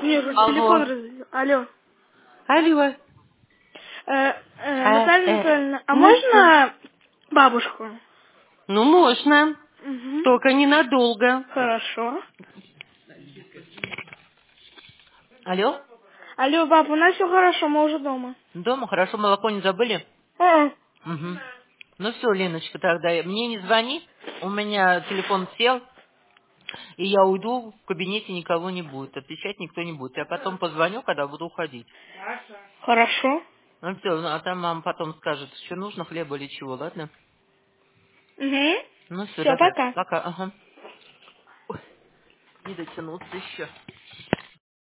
Мне уже телефон Алло. разрядил. Алло. Алло. Наталья Анатольевна, а можно бабушку? Ну, можно. Угу. Только ненадолго. Хорошо. Алло? Алло, баб, у нас все хорошо, мы уже дома. Дома? Хорошо, молоко не забыли? А, Угу. Ну все, Леночка, тогда мне не звони. У меня телефон сел, и я уйду, в кабинете никого не будет. Отвечать никто не будет. Я потом позвоню, когда буду уходить. Хорошо. Ну все, а там мама потом скажет, что нужно, хлеба или чего, ладно? Угу. Ну все, Все, давай. пока. Пока, ага. Ой, не дотянуться еще.